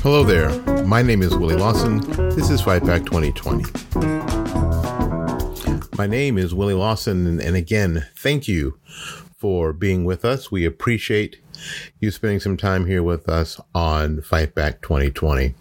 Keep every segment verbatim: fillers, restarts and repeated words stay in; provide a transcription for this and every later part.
Hello there. My name is Willie Lawson. This is Fight Back twenty twenty. My name is Willie Lawson, and, and again, thank you for being with us. We appreciate you spending some time here with us on Fight Back twenty twenty.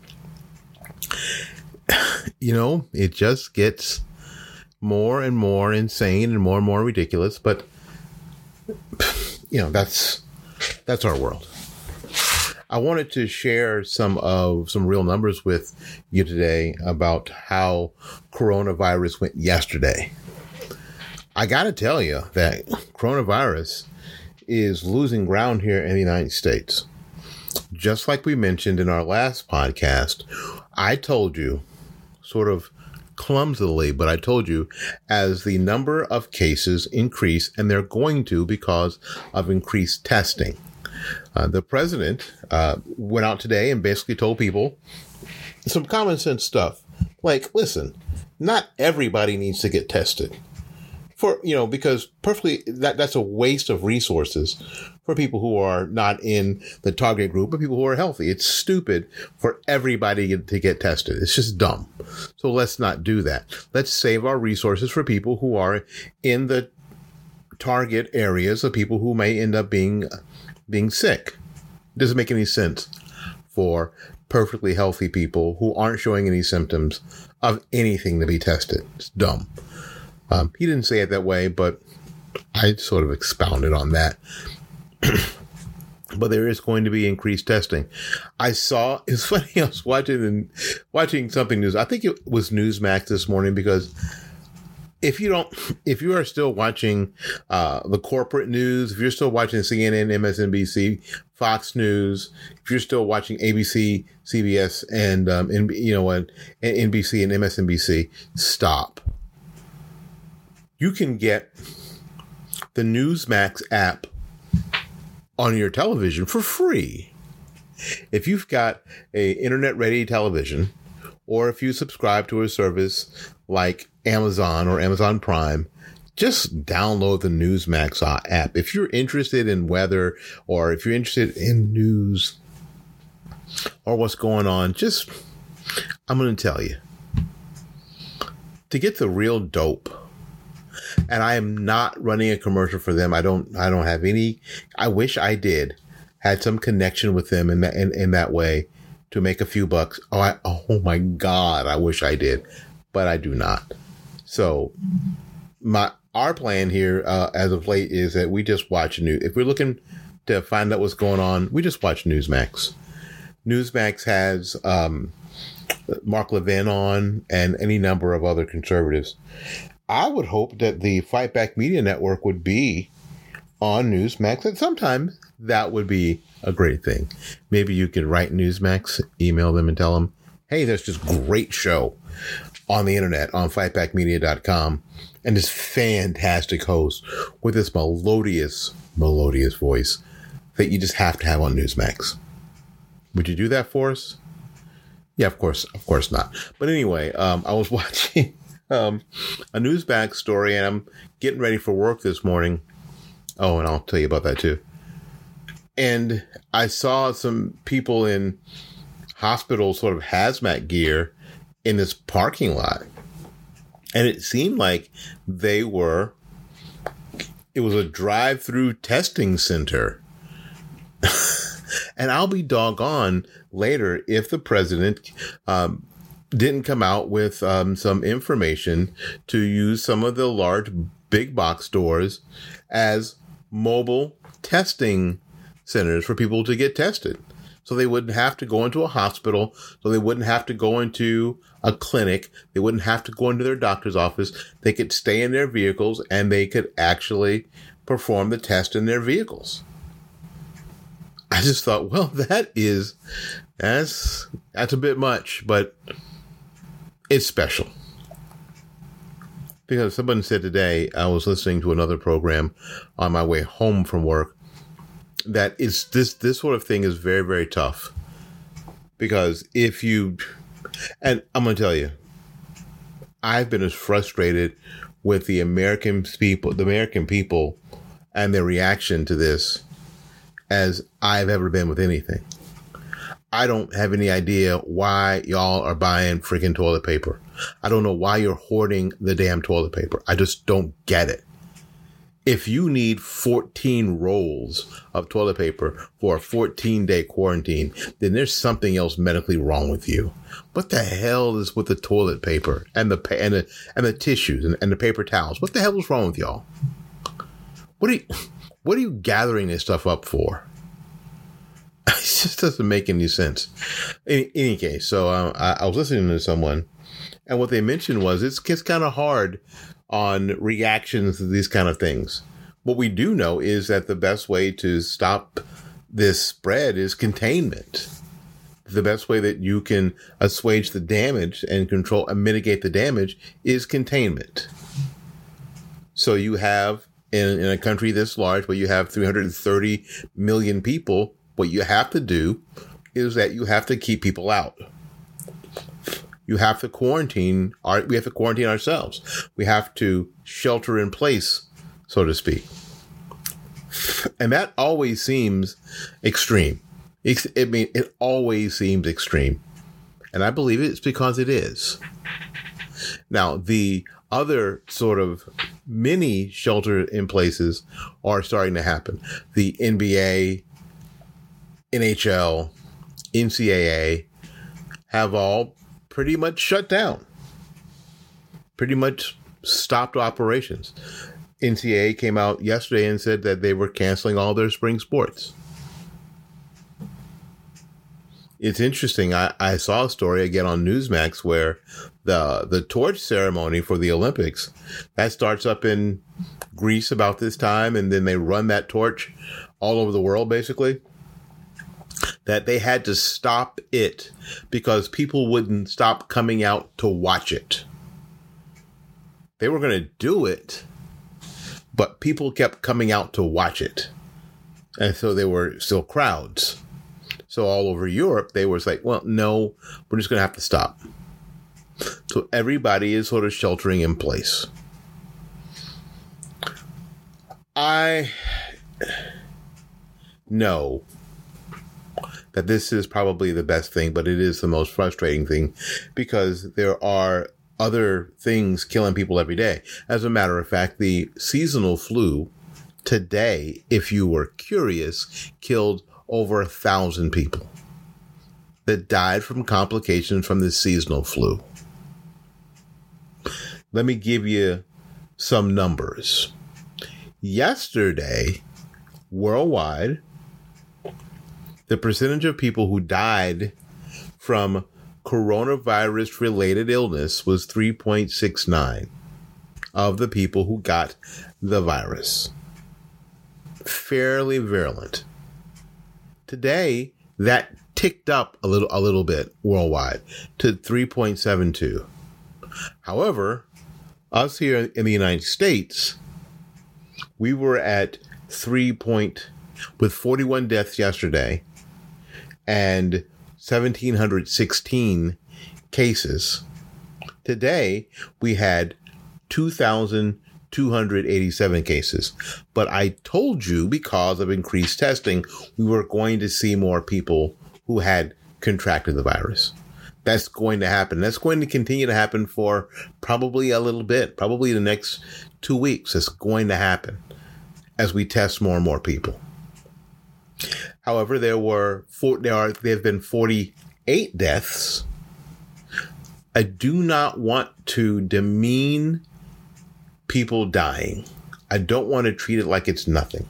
You know, it just gets more and more insane and more and more ridiculous, but you know, that's that's our world. I wanted to share some of some real numbers with you today about how coronavirus went yesterday. I got to tell you that coronavirus is losing ground here in the United States. Just like we mentioned in our last podcast, I told you, sort of clumsily, but I told you, as the number of cases increase, and they're going to because of increased testing. Uh, the president uh, went out today and basically told people some common sense stuff. Like, listen, not everybody needs to get tested. For, you know, because perfectly, that, that's a waste of resources for people who are not in the target group, but people who are healthy. It's stupid for everybody to get tested. It's just dumb. So let's not do that. Let's save our resources for people who are in the target areas of people who may end up being being sick. It doesn't make any sense for perfectly healthy people who aren't showing any symptoms of anything to be tested. It's dumb. Um, he didn't say it that way, but I sort of expounded on that. But there is going to be increased testing. I saw, it's funny, I was watching and watching something news. I think it was Newsmax this morning, because if you don't, if you are still watching uh, the corporate news, if you're still watching C N N, M S N B C, Fox News, if you're still watching A B C, C B S, and um, and you know, and N B C and M S N B C, stop. You can get the Newsmax app on your television for free. If you've got a internet-ready television, or if you subscribe to a service like Amazon or Amazon Prime, just download the Newsmax app. If you're interested in weather, or if you're interested in news or what's going on, just, I'm going to tell you, to get the real dope. And I am not running a commercial for them. I don't, I don't have any, I wish I did, had some connection with them in that, in, in that way to make a few bucks. Oh, I, oh my God, I wish I did, but I do not. So my, our plan here, uh, as of late, is that we just watch news. If we're looking to find out what's going on, we just watch Newsmax. Newsmax has, um, Mark Levin on, and any number of other conservatives. I would hope that the Fight Back Media Network would be on Newsmax, and sometimes that would be a great thing. Maybe you could write Newsmax, email them and tell them, hey, there's this great show on the internet on fight back media dot com, and this fantastic host with this melodious, melodious voice that you just have to have on Newsmax. Would you do that for us? Yeah, of course, of course not. But anyway, um, I was watching Um, a Newsmax story, and I'm getting ready for work this morning. Oh, and I'll tell you about that too. And I saw some people in hospital sort of hazmat gear in this parking lot. And it seemed like they were, it was a drive-through testing center. And I'll be doggone later if the president, um, didn't come out with um, some information to use some of the large big box stores as mobile testing centers for people to get tested. So they wouldn't have to go into a hospital. So they wouldn't have to go into a clinic. They wouldn't have to go into their doctor's office. They could stay in their vehicles, and they could actually perform the test in their vehicles. I just thought, well, that is, that's, that's a bit much, but it's special. Because someone said today, I was listening to another program on my way home from work, that it's this, this sort of thing is very, very tough. Because if you, and I'm going to tell you, I've been as frustrated with the American people, the American people and their reaction to this as I've ever been with anything. I don't have any idea why y'all are buying freaking toilet paper. I don't know why you're hoarding the damn toilet paper. I just don't get it. If you need fourteen rolls of toilet paper for a fourteen day quarantine, then there's something else medically wrong with you. What the hell is with the toilet paper and the and the and the tissues and, and the paper towels? What the hell is wrong with y'all? What are you what are you gathering this stuff up for? It just doesn't make any sense. In any case, so uh, I, I was listening to someone, and what they mentioned was it's, it's kind of hard on reactions to these kind of things. What we do know is that the best way to stop this spread is containment. The best way that you can assuage the damage and control and mitigate the damage is containment. So you have in, in a country this large where you have three hundred thirty million people, what you have to do is that you have to keep people out. You have to quarantine our, we have to quarantine ourselves. We have to shelter in place, so to speak. And that always seems extreme. It's, I mean, it always seems extreme. And I believe it's because it is. Now, the other sort of mini shelter in places are starting to happen. The N B A, N H L, N C double A have all pretty much shut down, pretty much stopped operations. N C double A came out yesterday and said that they were canceling all their spring sports. It's interesting. I, I saw a story again on Newsmax where the the torch ceremony for the Olympics, that starts up in Greece about this time, and then they run that torch all over the world, basically. That they had to stop it because people wouldn't stop coming out to watch it. They were going to do it, but people kept coming out to watch it. And so there were still crowds. So all over Europe, they were like, well, no, we're just going to have to stop. So everybody is sort of sheltering in place. I know that this is probably the best thing, but it is the most frustrating thing because there are other things killing people every day. As a matter of fact, the seasonal flu today, if you were curious, killed over a thousand people that died from complications from the seasonal flu. Let me give you some numbers. Yesterday, worldwide, the percentage of people who died from coronavirus-related illness was three point six nine of the people who got the virus. Fairly virulent. Today, that ticked up a little, a little bit worldwide to three point seven two. However, us here in the United States, we were at three point, with forty-one deaths yesterday and one thousand seven hundred sixteen cases. Today, we had two thousand two hundred eighty-seven cases. But I told you, because of increased testing, we were going to see more people who had contracted the virus. That's going to happen. That's going to continue to happen for probably a little bit, probably the next two weeks. It's going to happen as we test more and more people. However, there were four, there are there have been forty-eight deaths. I do not want to demean people dying. I don't want to treat it like it's nothing.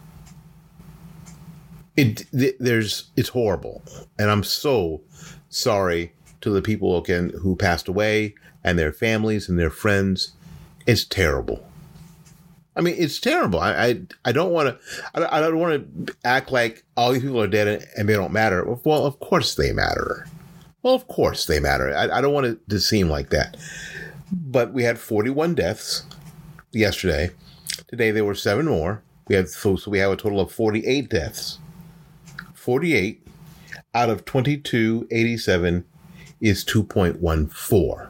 It there's it's horrible, and I'm so sorry to the people again who passed away and their families and their friends. It's terrible. I mean, it's terrible. I I, I don't want to. I, I don't want to act like all these people are dead and they don't matter. Well, of course they matter. Well, of course they matter. I, I don't want it to seem like that. But we had forty-one deaths yesterday. Today there were seven more. We have so we have a total of forty-eight deaths. forty-eight out of twenty-two eighty-seven is two point one four.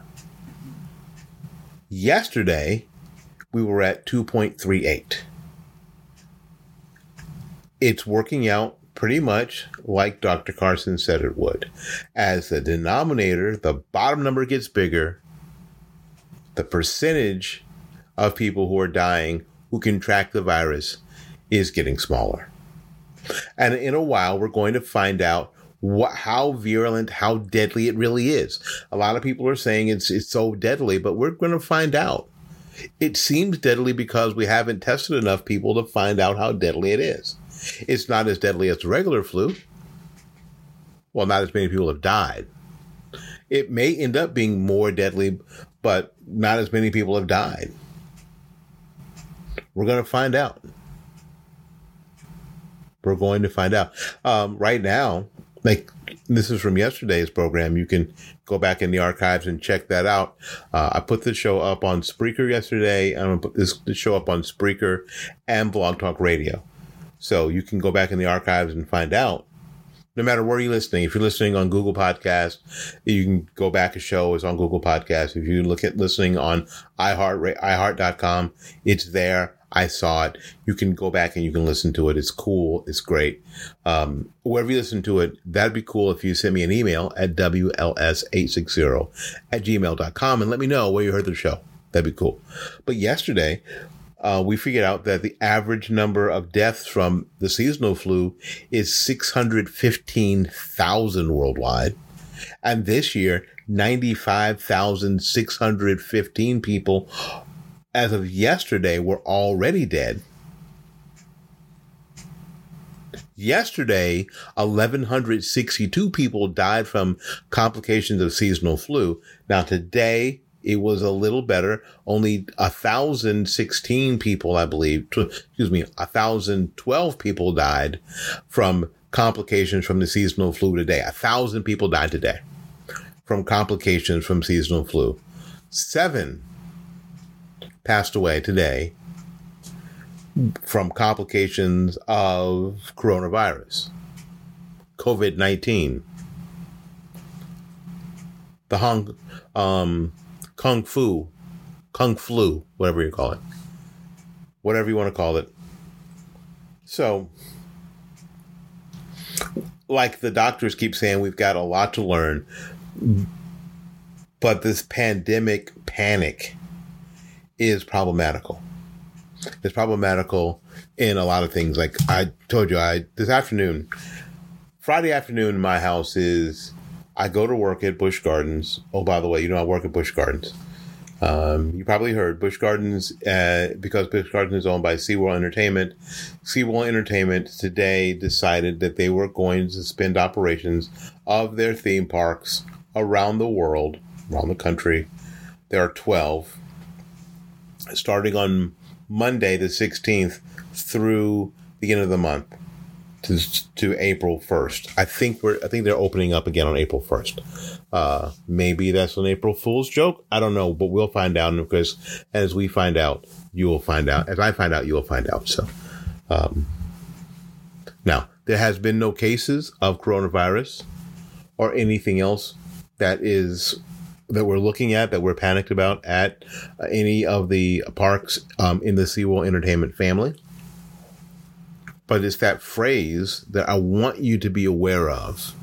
Yesterday, we were at two point three eight. It's working out pretty much like Doctor Carson said it would. As the denominator, the bottom number gets bigger, the percentage of people who are dying who contract the virus is getting smaller. And in a while, we're going to find out what, how virulent, how deadly it really is. A lot of people are saying it's it's so deadly, but we're going to find out. It seems deadly because we haven't tested enough people to find out how deadly it is. It's not as deadly as the regular flu. Well, not as many people have died. It may end up being more deadly, but not as many people have died. We're going to find out. We're going to find out. Um, right now, like this is from yesterday's program. You can go back in the archives and check that out. Uh, I put the show up on Spreaker yesterday. I'm going to put this, this show up on Spreaker and Blog Talk Radio. So you can go back in the archives and find out. No matter where you're listening, if you're listening on Google Podcasts, you can go back a show. It's on Google Podcasts. If you look at listening on iHeart, iHeart dot com, it's there. I saw it. You can go back and you can listen to it. It's cool. It's great. Um, wherever you listen to it, that'd be cool if you send me an email at W L S eight sixty at gmail dot com and let me know where you heard the show. That'd be cool. But yesterday, Uh, we figured out that the average number of deaths from the seasonal flu is six hundred fifteen thousand worldwide. And this year, ninety-five thousand six hundred fifteen people, as of yesterday, were already dead. Yesterday, one thousand one hundred sixty-two people died from complications of seasonal flu. Now, today, it was a little better. Only one thousand sixteen people, I believe, tw- excuse me, one thousand twelve people died from complications from the seasonal flu today. one thousand people died today from complications from seasonal flu. Seven passed away today from complications of coronavirus, COVID nineteen. The Hong, um, Kung Fu, Kung Flu, whatever you call it. Whatever you want to call it. So, like the doctors keep saying, we've got a lot to learn. But this pandemic panic is problematical. It's problematical in a lot of things. Like I told you, I this afternoon, Friday afternoon in my house is... I go to work at Busch Gardens. Oh, by the way, you know I work at Busch Gardens. Um, you probably heard Busch Gardens, uh, because Busch Gardens is owned by SeaWorld Entertainment. SeaWorld Entertainment today decided that they were going to suspend operations of their theme parks around the world, around the country. There are twelve, starting on Monday the sixteenth through the end of the month. To, to April first. I think we're, I think they're opening up again on April first. Uh, maybe that's an April Fool's joke. I don't know, but we'll find out. And because as we find out, you will find out. As I find out, you will find out. So, um, now there has been no cases of coronavirus or anything else that is, that we're looking at, that we're panicked about at uh, any of the parks, um, in the SeaWorld Entertainment family. But it's that phrase that I want you to be aware of.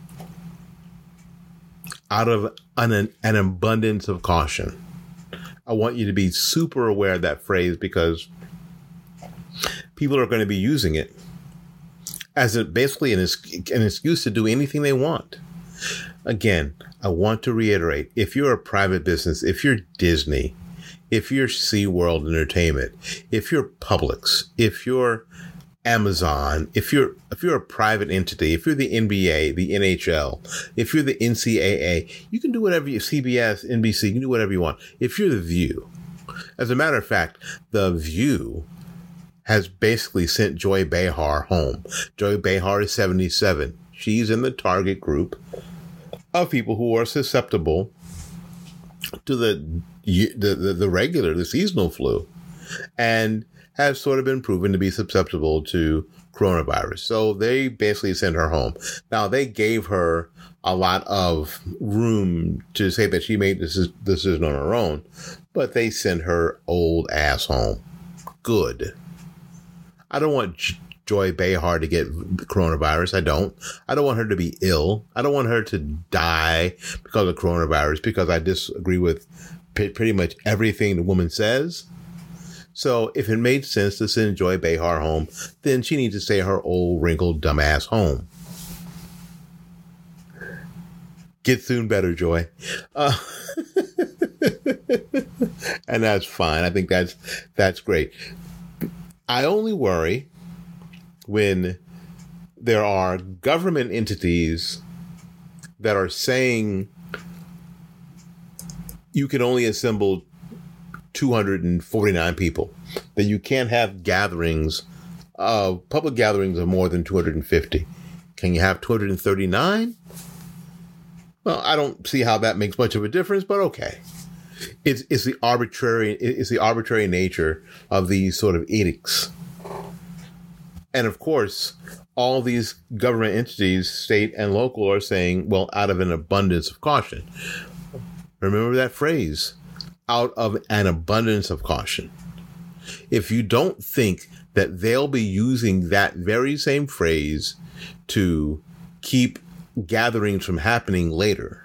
Out of an, an abundance of caution. I want you to be super aware of that phrase because people are going to be using it as a, basically an, an excuse to do anything they want. Again, I want to reiterate, if you're a private business, if you're Disney, if you're SeaWorld Entertainment, if you're Publix, if you're Amazon, if you're if you're a private entity, if you're the N B A, the N H L, if you're the N C double A, you can do whatever you, C B S, N B C, you can do whatever you want. If you're The View, as a matter of fact, The View has basically sent Joy Behar home. Joy Behar is seventy-seven. She's in the target group of people who are susceptible to the the the, the regular, the seasonal flu, and has sort of been proven to be susceptible to coronavirus. So they basically sent her home. Now, they gave her a lot of room to say that she made this decision on her own, but they sent her old ass home. Good. I don't want Joy Behar to get coronavirus. I don't. I don't want her to be ill. I don't want her to die because of coronavirus, because I disagree with p- pretty much everything the woman says. So if it made sense to send Joy Behar home, then she needs to stay her old, wrinkled, dumbass home. Get soon better, Joy. Uh, and that's fine. I think that's that's great. I only worry when there are government entities that are saying you can only assemble two hundred forty-nine people, that you can't have gatherings, uh, public gatherings of more than two hundred fifty. Can you have two hundred thirty-nine? Well, I don't see how that makes much of a difference, but okay. It's, it's the arbitrary, it's the arbitrary nature of these sort of edicts. And of course, all these government entities, state and local, are saying, well, out of an abundance of caution. Remember that phrase, out of an abundance of caution. If you don't think that they'll be using that very same phrase to keep gatherings from happening later,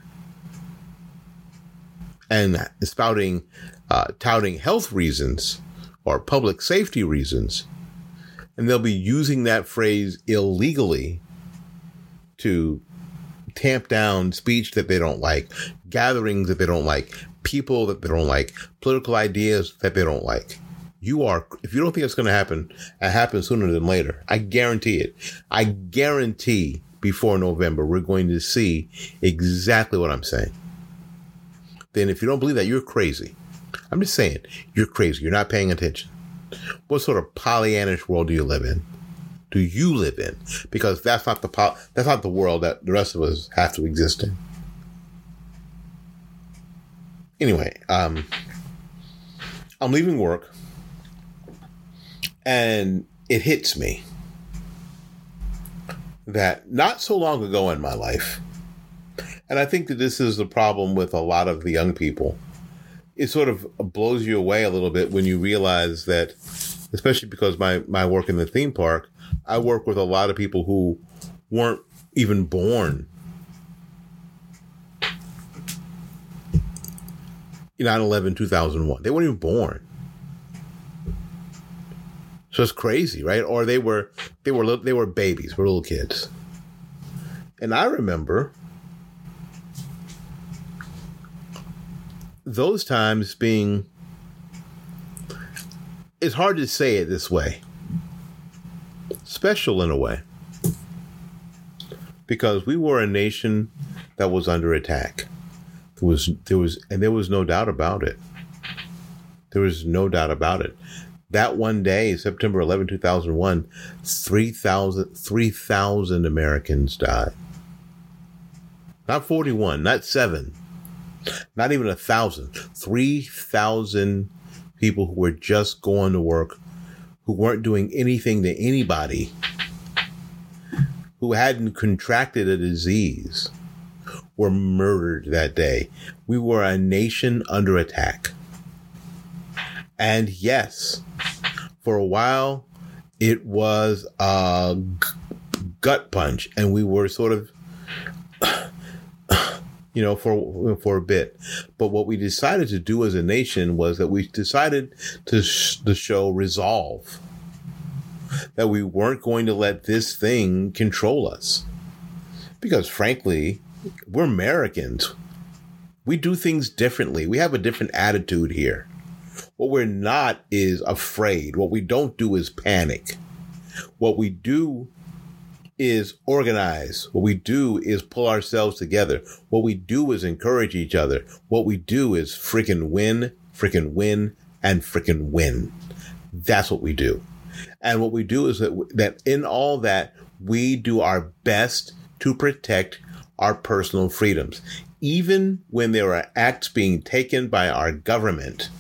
and spouting, uh, touting health reasons or public safety reasons, and they'll be using that phrase illegally to tamp down speech that they don't like, gatherings that they don't like, people that they don't like, political ideas that they don't like. You are, if you don't think it's going to happen, it happens sooner than later. I guarantee it. I guarantee before November, we're going to see exactly what I'm saying. Then if you don't believe that, you're crazy. I'm just saying, you're crazy. You're not paying attention. What sort of Pollyannish world do you live in? Do you live in? Because that's not the po- that's not the world that the rest of us have to exist in. Anyway, um, I'm leaving work, and it hits me that not so long ago in my life, and I think that this is the problem with a lot of the young people, it sort of blows you away a little bit when you realize that, especially because my, my work in the theme park, I work with a lot of people who weren't even born in nine eleven two thousand one. They weren't even born. So it's crazy, right? Or they were, they were, they were babies, were little kids. And I remember those times being, it's hard to say it this way, special in a way, because we were a nation that was under attack. There was, there was, and there was no doubt about it. There was no doubt about it. That one day, September eleventh, two thousand one, three thousand, three thousand Americans died. Not forty-one, not seven, not even a thousand. three thousand people who were just going to work, who weren't doing anything to anybody, who hadn't contracted a disease, were murdered that day. We were a nation under attack. And yes, for a while, it was a g- gut punch, and we were sort of, you know, for for a bit. But what we decided to do as a nation was that we decided to, sh- to show resolve, that we weren't going to let this thing control us. Because frankly, we're Americans. We do things differently. We have a different attitude here. What we're not is afraid. What we don't do is panic. What we do is organize. What we do is pull ourselves together. What we do is encourage each other. What we do is freaking win, freaking win, and freaking win. That's what we do. And what we do is that, that in all that, we do our best to protect our personal freedoms. Even when there are acts being taken by our government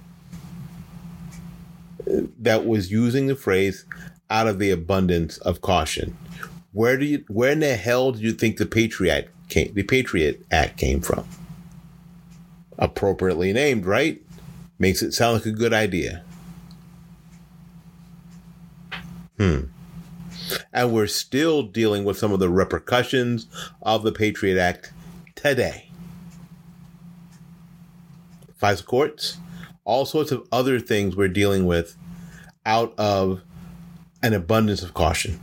that was using the phrase out of the abundance of caution. Where do you, where in the hell do you think the Patriot came, the Patriot Act came from? Appropriately named, right? Makes it sound like a good idea. Hmm. And we're still dealing with some of the repercussions of the Patriot Act today. FISA courts, all sorts of other things we're dealing with out of an abundance of caution.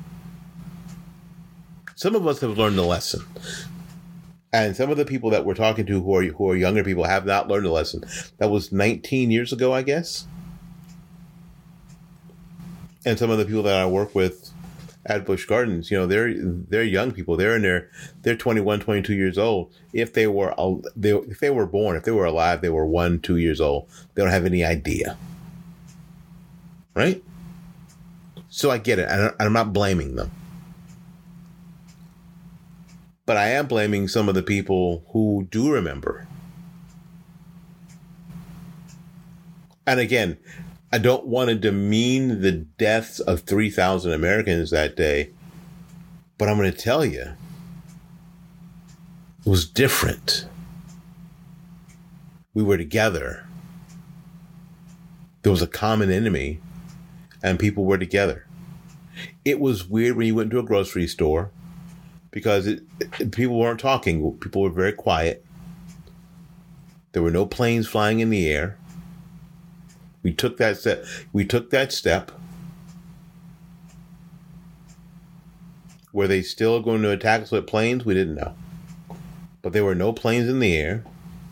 Some of us have learned the lesson. And some of the people that we're talking to who are who are younger people have not learned the lesson. That was nineteen years ago, I guess. And some of the people that I work with at Busch Gardens, you know, they're they're young people. They're in their they're twenty-one, twenty-two years old. If they were they if they were born, if they were alive, they were one, two years old. They don't have any idea, right? So I get it. I don't, I'm not blaming them, but I am blaming some of the people who do remember. And again, I don't want to demean the deaths of three thousand Americans that day, but I'm going to tell you, it was different. We were together. There was a common enemy, and people were together. It was weird when you went to a grocery store because it, it, people weren't talking. People were very quiet. There were no planes flying in the air. We took that step. We took that step. Were they still going to attack us with planes? We didn't know. But there were no planes in the air.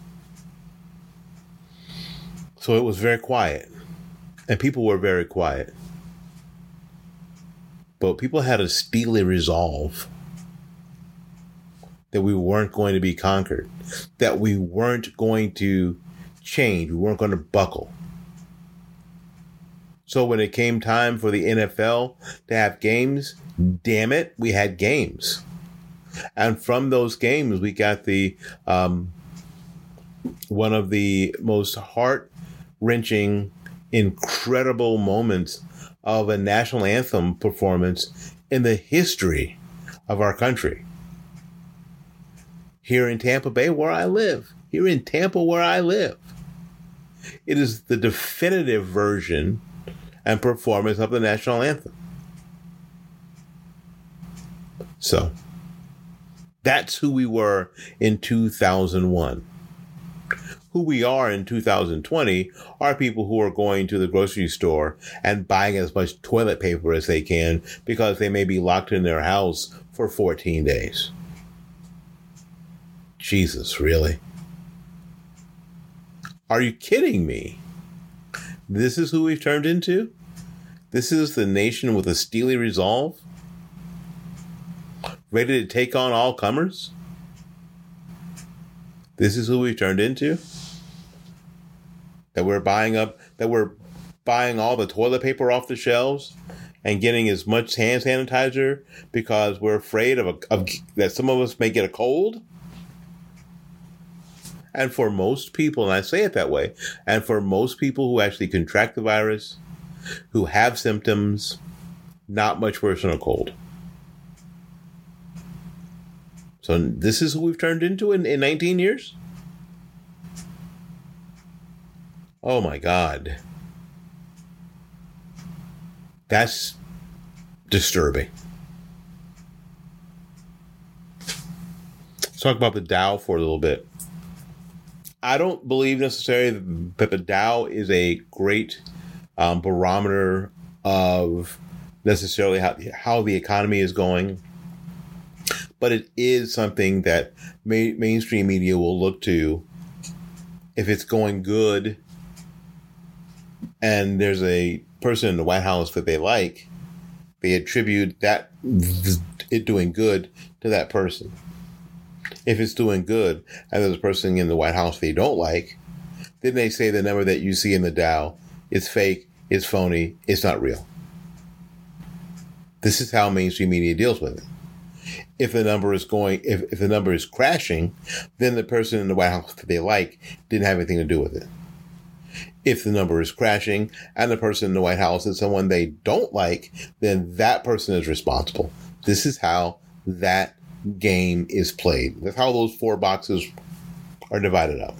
So it was very quiet. And people were very quiet. But people had a steely resolve that we weren't going to be conquered. That we weren't going to change. We weren't going to buckle. So when it came time for the N F L to have games, damn it, we had games. And from those games, we got the um, one of the most heart-wrenching, incredible moments of a national anthem performance in the history of our country. Here in Tampa Bay, where I live. Here in Tampa, where I live. It is the definitive version and performance of the national anthem. So, that's who we were in two thousand one. Who we are in two thousand twenty are people who are going to the grocery store and buying as much toilet paper as they can because they may be locked in their house for fourteen days. Jesus, really? Are you kidding me? This is who we've turned into? This is the nation with a steely resolve? Ready to take on all comers? This is who we've turned into? That we're buying up, that we're buying all the toilet paper off the shelves and getting as much hand sanitizer because we're afraid of, a, of that some of us may get a cold? And for most people, and I say it that way, and for most people who actually contract the virus, who have symptoms, not much worse than a cold. So this is who we've turned into in, in nineteen years? Oh my God. That's disturbing. Let's talk about the Dow for a little bit. I don't believe necessarily that the Dow is a great um, barometer of necessarily how, how the economy is going. But it is something that ma- mainstream media will look to if it's going good and there's a person in the White House that they like, they attribute that it doing good to that person. If it's doing good and there's a person in the White House they don't like, then they say the number that you see in the Dow is fake, it's phony, it's not real. This is how mainstream media deals with it. If the number is going, if, if the number is crashing, then the person in the White House that they like didn't have anything to do with it. If the number is crashing and the person in the White House is someone they don't like, then that person is responsible. This is how that game is played. That's how those four boxes are divided up.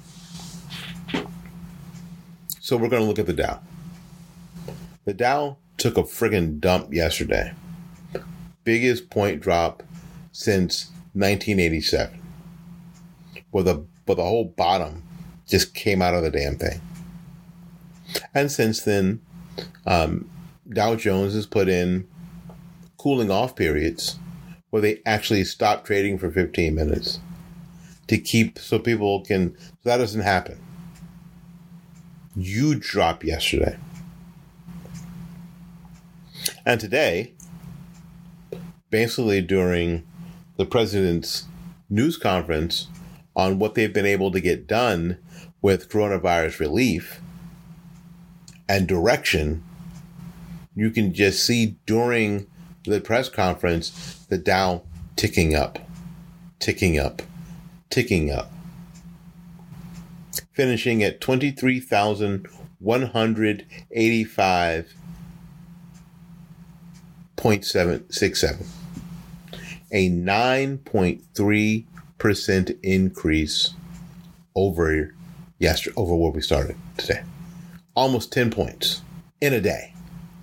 So we're going to look at the Dow. The Dow took a friggin' dump yesterday. biggest point drop since nineteen eighty-seven, where the, where the whole bottom just came out of the damn thing. And since then, um, Dow Jones has put in cooling off periods where they actually stop trading for fifteen minutes to keep, so people can, so that doesn't happen. Huge drop yesterday. And today, basically during the president's news conference on what they've been able to get done with coronavirus relief and direction, you can just see during the press conference the Dow ticking up, ticking up, ticking up, finishing at twenty-three thousand one hundred eighty-five point seven six seven, a nine point three percent increase over yesterday, over where we started today. Almost ten points in a day.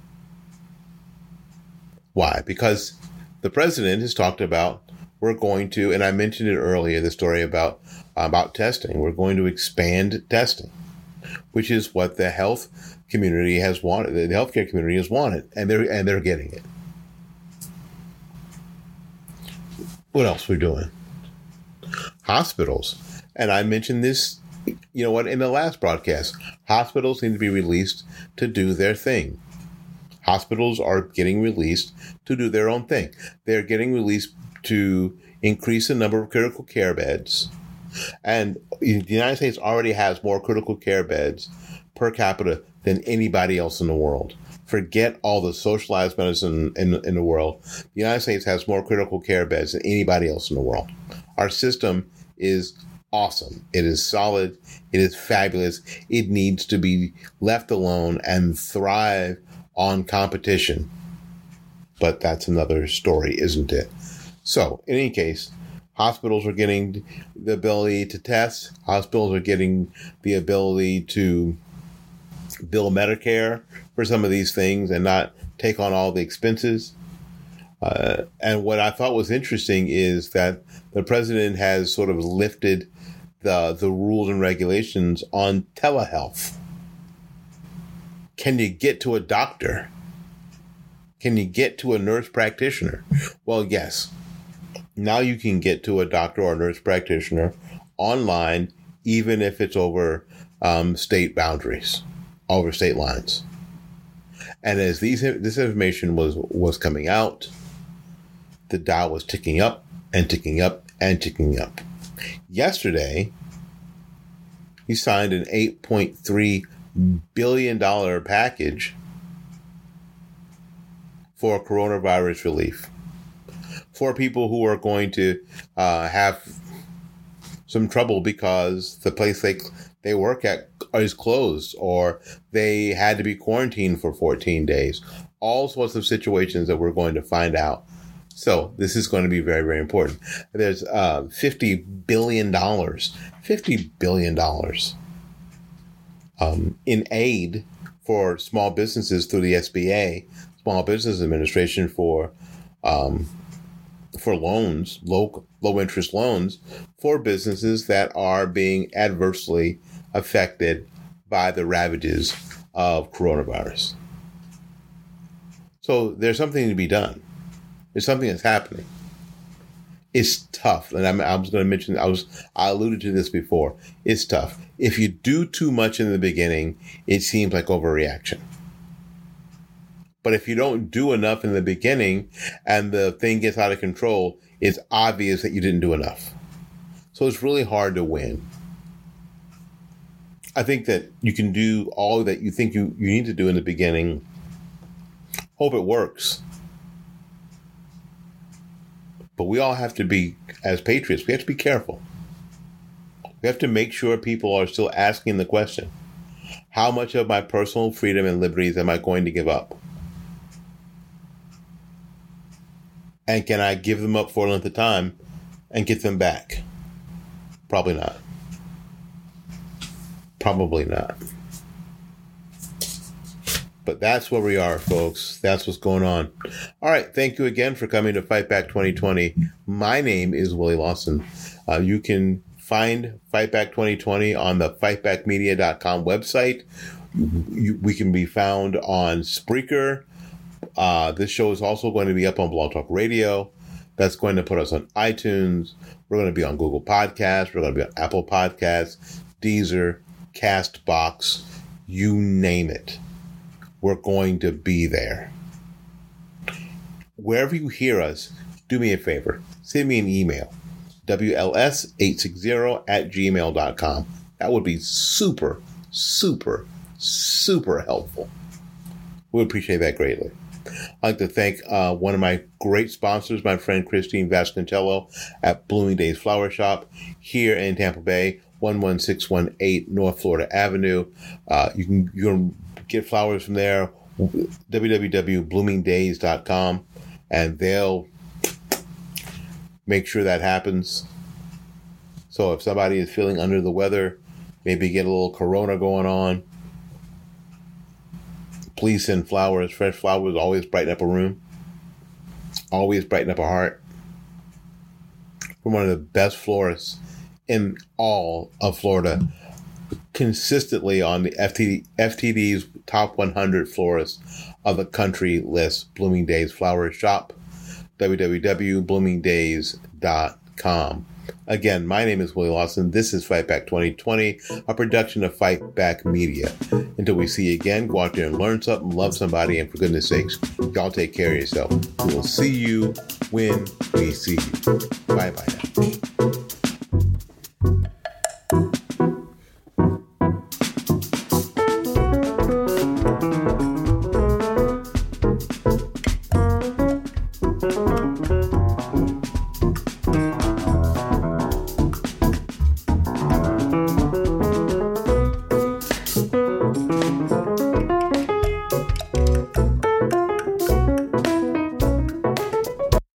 Why? Because the president has talked about, we're going to, and I mentioned it earlier, the story about about testing. We're going to expand testing, which is what the health community has wanted. The healthcare community has wanted, and they're and they're getting it. What else we're doing? Hospitals, and I mentioned this. You know what? In the last broadcast, hospitals need to be released to do their thing. Hospitals are getting released to do their own thing. They're getting released to increase the number of critical care beds. And the United States already has more critical care beds per capita than anybody else in the world. Forget all the socialized medicine in, in the world. The United States has more critical care beds than anybody else in the world. Our system is awesome. It is solid. It is fabulous. It needs to be left alone and thrive on competition. But that's another story, isn't it? So, in any case, hospitals are getting the ability to test. Hospitals are getting the ability to bill Medicare for some of these things and not take on all the expenses. Uh, and what I thought was interesting is that the president has sort of lifted the the rules and regulations on telehealth. Can you get to a doctor? Can you get to a nurse practitioner? Well, yes. Now you can get to a doctor or a nurse practitioner online, even if it's over um, state boundaries, over state lines. And as these this information was was coming out, the Dow was ticking up and ticking up and ticking up. Yesterday, he signed an eight point three billion dollars package for coronavirus relief for people who are going to uh, have some trouble because the place they they work at is closed or they had to be quarantined for fourteen days. All sorts of situations that we're going to find out. So this is going to be very, very important. There's uh, fifty billion dollars, fifty billion dollars um, in aid for small businesses through the S B A, Small Business Administration, for um, for loans, low low interest loans for businesses that are being adversely affected by the ravages of coronavirus. So there's something to be done. There's something that's happening. It's tough. And I'm, I was going to mention, I was, I alluded to this before. It's tough. If you do too much in the beginning, it seems like overreaction. But if you don't do enough in the beginning and the thing gets out of control, it's obvious that you didn't do enough. So it's really hard to win. I think that you can do all that you think you, you need to do in the beginning. Hope it works. But we all have to be, as patriots, we have to be careful. We have to make sure people are still asking the question, how much of my personal freedom and liberties am I going to give up? And can I give them up for a length of time and get them back? Probably not. Probably not. But that's where we are, folks. That's what's going on. All right. Thank you again for coming to Fight Back twenty twenty. My name is Willie Lawson. Uh, you can find Fight Back twenty twenty on the fight back media dot com website. You, we can be found on Spreaker. Uh, this show is also going to be up on Blog Talk Radio. That's going to put us on iTunes. We're going to be on Google Podcasts. We're going to be on Apple Podcasts, Deezer, Castbox, you name it. We're going to be there. Wherever you hear us, do me a favor. Send me an email. W L S eight sixty at gmail dot com. That would be super, super, super helpful. We would appreciate that greatly. I'd like to thank uh, one of my great sponsors, my friend Christine Vasconcello at Bloomingdale's Flower Shop here in Tampa Bay, one one six one eight North Florida Avenue. Uh, you can you can get flowers from there, w w w dot bloomingdays dot com, and they'll make sure that happens. So if somebody is feeling under the weather, maybe get a little corona going on, please send flowers. Fresh flowers always brighten up a room. Always brighten up a heart. From one of the best florists in all of Florida. Consistently on the F T D, F T D's top one hundred florists of the country list. Bloomingdale's Flower Shop. w w w dot bloomingdays dot com. Again, my name is Willie Lawson. This is Fight Back twenty twenty, a production of Fight Back Media. Until we see you again, go out there and learn something, love somebody, and for goodness sakes, y'all take care of yourself. We will see you when we see you. Bye-bye now.